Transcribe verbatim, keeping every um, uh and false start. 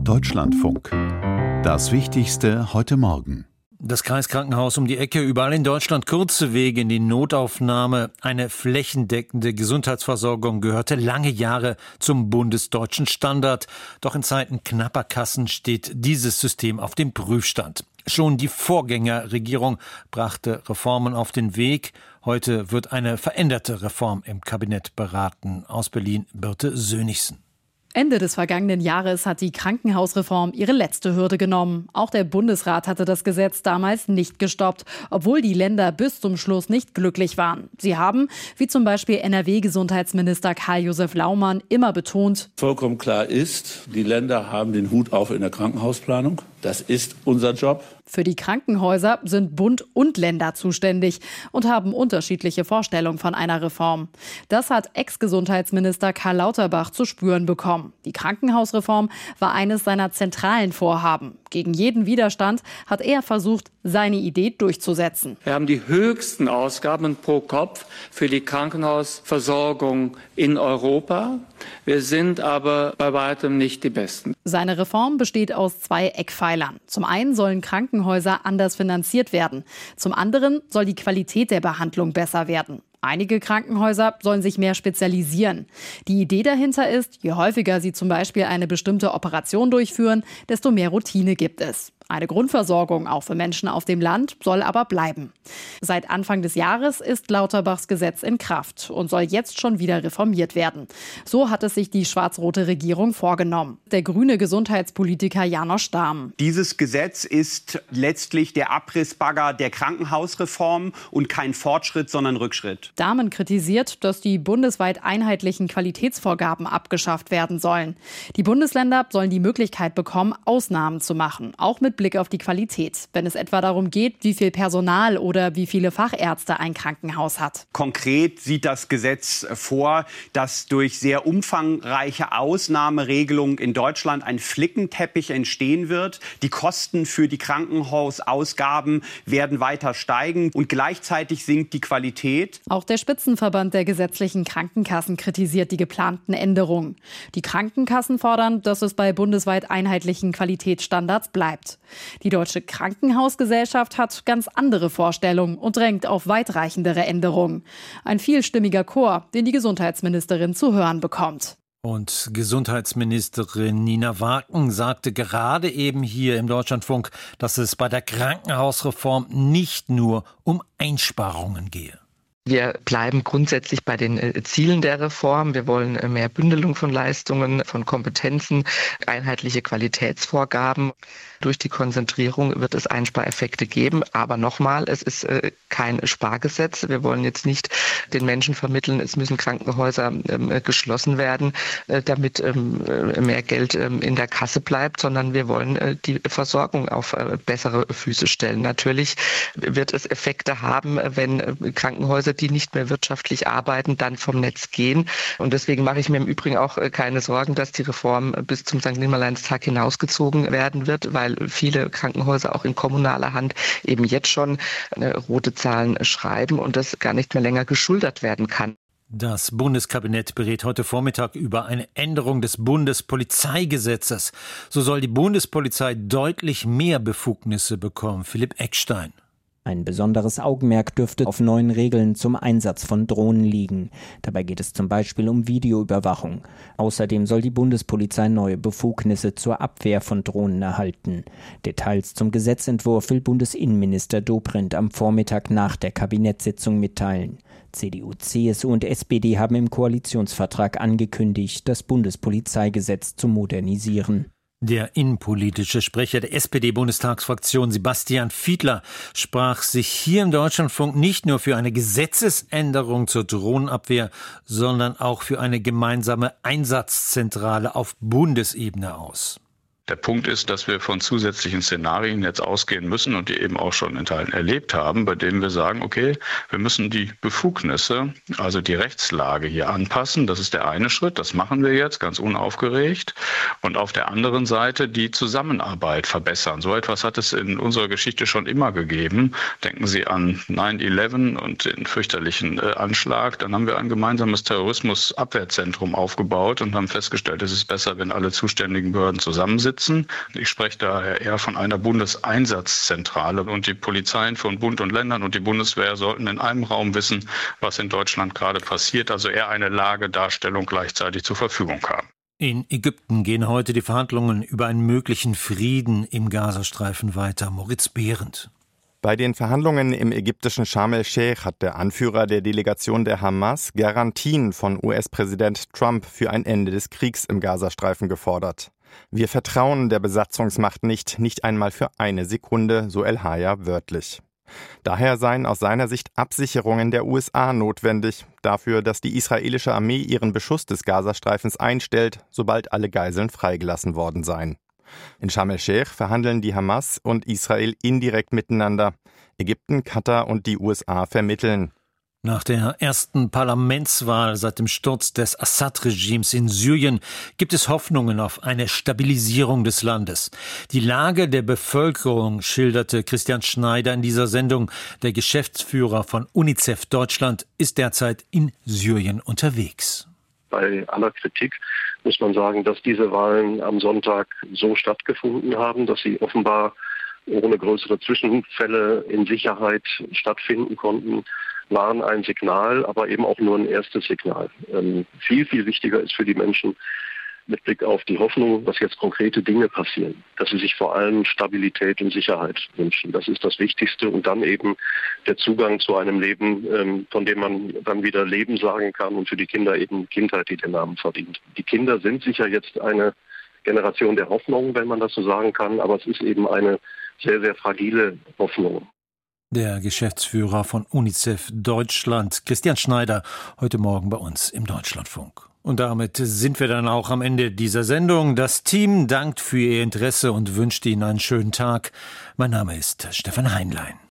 Deutschlandfunk. Das Wichtigste heute Morgen. Das Kreiskrankenhaus um die Ecke, überall in Deutschland kurze Wege in die Notaufnahme. Eine flächendeckende Gesundheitsversorgung gehörte lange Jahre zum bundesdeutschen Standard. Doch in Zeiten knapper Kassen steht dieses System auf dem Prüfstand. Schon die Vorgängerregierung brachte Reformen auf den Weg. Heute wird eine veränderte Reform im Kabinett beraten. Aus Berlin, Birte Sönnigsen. Ende des vergangenen Jahres hat die Krankenhausreform ihre letzte Hürde genommen. Auch der Bundesrat hatte das Gesetz damals nicht gestoppt, obwohl die Länder bis zum Schluss nicht glücklich waren. Sie haben, wie zum Beispiel N R W-Gesundheitsminister Karl-Josef Laumann, immer betont: Vollkommen klar ist, die Länder haben den Hut auf in der Krankenhausplanung. Das ist unser Job. Für die Krankenhäuser sind Bund und Länder zuständig und haben unterschiedliche Vorstellungen von einer Reform. Das hat Ex-Gesundheitsminister Karl Lauterbach zu spüren bekommen. Die Krankenhausreform war eines seiner zentralen Vorhaben. Gegen jeden Widerstand hat er versucht, seine Idee durchzusetzen. Wir haben die höchsten Ausgaben pro Kopf für die Krankenhausversorgung in Europa. Wir sind aber bei weitem nicht die Besten. Seine Reform besteht aus zwei Eckpfeilern. Zum einen sollen Krankenhäuser anders finanziert werden. Zum anderen soll die Qualität der Behandlung besser werden. Einige Krankenhäuser sollen sich mehr spezialisieren. Die Idee dahinter ist, je häufiger sie zum Beispiel eine bestimmte Operation durchführen, desto mehr Routine gibt es. Eine Grundversorgung auch für Menschen auf dem Land soll aber bleiben. Seit Anfang des Jahres ist Lauterbachs Gesetz in Kraft und soll jetzt schon wieder reformiert werden. So hat es sich die schwarz-rote Regierung vorgenommen. Der grüne Gesundheitspolitiker Janosch Dahmen. Dieses Gesetz ist letztlich der Abrissbagger der Krankenhausreform und kein Fortschritt, sondern Rückschritt. Dahmen kritisiert, dass die bundesweit einheitlichen Qualitätsvorgaben abgeschafft werden sollen. Die Bundesländer sollen die Möglichkeit bekommen, Ausnahmen zu machen, auch mit Blick auf die Qualität, wenn es etwa darum geht, wie viel Personal oder wie viele Fachärzte ein Krankenhaus hat. Konkret sieht das Gesetz vor, dass durch sehr umfangreiche Ausnahmeregelungen in Deutschland ein Flickenteppich entstehen wird. Die Kosten für die Krankenhausausgaben werden weiter steigen und gleichzeitig sinkt die Qualität. Auch der Spitzenverband der gesetzlichen Krankenkassen kritisiert die geplanten Änderungen. Die Krankenkassen fordern, dass es bei bundesweit einheitlichen Qualitätsstandards bleibt. Die Deutsche Krankenhausgesellschaft hat ganz andere Vorstellungen und drängt auf weitreichendere Änderungen. Ein vielstimmiger Chor, den die Gesundheitsministerin zu hören bekommt. Und Gesundheitsministerin Nina Waken sagte gerade eben hier im Deutschlandfunk, dass es bei der Krankenhausreform nicht nur um Einsparungen gehe. Wir bleiben grundsätzlich bei den Zielen der Reform. Wir wollen mehr Bündelung von Leistungen, von Kompetenzen, einheitliche Qualitätsvorgaben. Durch die Konzentrierung wird es Einspareffekte geben. Aber nochmal, es ist kein Spargesetz. Wir wollen jetzt nicht den Menschen vermitteln, es müssen Krankenhäuser geschlossen werden, damit mehr Geld in der Kasse bleibt, sondern wir wollen die Versorgung auf bessere Füße stellen. Natürlich wird es Effekte haben, wenn Krankenhäuser, die nicht mehr wirtschaftlich arbeiten, dann vom Netz gehen. Und deswegen mache ich mir im Übrigen auch keine Sorgen, dass die Reform bis zum Sankt Nimmerleinstag hinausgezogen werden wird, weil viele Krankenhäuser auch in kommunaler Hand eben jetzt schon rote Zahlen schreiben und das gar nicht mehr länger geschultert werden kann. Das Bundeskabinett berät heute Vormittag über eine Änderung des Bundespolizeigesetzes. So soll die Bundespolizei deutlich mehr Befugnisse bekommen. Philipp Eckstein. Ein besonderes Augenmerk dürfte auf neuen Regeln zum Einsatz von Drohnen liegen. Dabei geht es zum Beispiel um Videoüberwachung. Außerdem soll die Bundespolizei neue Befugnisse zur Abwehr von Drohnen erhalten. Details zum Gesetzentwurf will Bundesinnenminister Dobrindt am Vormittag nach der Kabinettssitzung mitteilen. C D U, C S U und S P D haben im Koalitionsvertrag angekündigt, das Bundespolizeigesetz zu modernisieren. Der innenpolitische Sprecher der S P D-Bundestagsfraktion Sebastian Fiedler sprach sich hier im Deutschlandfunk nicht nur für eine Gesetzesänderung zur Drohnenabwehr, sondern auch für eine gemeinsame Einsatzzentrale auf Bundesebene aus. Der Punkt ist, dass wir von zusätzlichen Szenarien jetzt ausgehen müssen und die eben auch schon in Teilen erlebt haben, bei denen wir sagen, okay, wir müssen die Befugnisse, also die Rechtslage hier anpassen. Das ist der eine Schritt, das machen wir jetzt ganz unaufgeregt. Und auf der anderen Seite die Zusammenarbeit verbessern. So etwas hat es in unserer Geschichte schon immer gegeben. Denken Sie an neun elf und den fürchterlichen äh, Anschlag. Dann haben wir ein gemeinsames Terrorismusabwehrzentrum aufgebaut und haben festgestellt, es ist besser, wenn alle zuständigen Behörden zusammensitzen. sitzen. Ich spreche daher eher von einer Bundeseinsatzzentrale. Und die Polizeien von Bund und Ländern und die Bundeswehr sollten in einem Raum wissen, was in Deutschland gerade passiert, also eher eine Lagedarstellung gleichzeitig zur Verfügung haben. In Ägypten gehen heute die Verhandlungen über einen möglichen Frieden im Gazastreifen weiter. Moritz Behrendt. Bei den Verhandlungen im ägyptischen Sharm el-Sheikh hat der Anführer der Delegation der Hamas Garantien von U S-Präsident Trump für ein Ende des Kriegs im Gazastreifen gefordert. Wir vertrauen der Besatzungsmacht nicht, nicht einmal für eine Sekunde, so El-Haya wörtlich. Daher seien aus seiner Sicht Absicherungen der U S A notwendig, dafür, dass die israelische Armee ihren Beschuss des Gazastreifens einstellt, sobald alle Geiseln freigelassen worden seien. In Sharm el-Sheikh verhandeln die Hamas und Israel indirekt miteinander. Ägypten, Katar und die U S A vermitteln. Nach der ersten Parlamentswahl seit dem Sturz des Assad-Regimes in Syrien gibt es Hoffnungen auf eine Stabilisierung des Landes. Die Lage der Bevölkerung schilderte Christian Schneider in dieser Sendung. Der Geschäftsführer von UNICEF Deutschland ist derzeit in Syrien unterwegs. Bei aller Kritik muss man sagen, dass diese Wahlen am Sonntag so stattgefunden haben, dass sie offenbar ohne größere Zwischenfälle in Sicherheit stattfinden konnten, waren ein Signal, aber eben auch nur ein erstes Signal. Ähm, viel, viel wichtiger ist für die Menschen mit Blick auf die Hoffnung, dass jetzt konkrete Dinge passieren, dass sie sich vor allem Stabilität und Sicherheit wünschen. Das ist das Wichtigste und dann eben der Zugang zu einem Leben, ähm, von dem man dann wieder Leben sagen kann und für die Kinder eben Kindheit, die den Namen verdient. Die Kinder sind sicher jetzt eine Generation der Hoffnung, wenn man das so sagen kann, aber es ist eben eine sehr, sehr fragile Hoffnung. Der Geschäftsführer von UNICEF Deutschland, Christian Schneider, heute Morgen bei uns im Deutschlandfunk. Und damit sind wir dann auch am Ende dieser Sendung. Das Team dankt für Ihr Interesse und wünscht Ihnen einen schönen Tag. Mein Name ist Stefan Heinlein.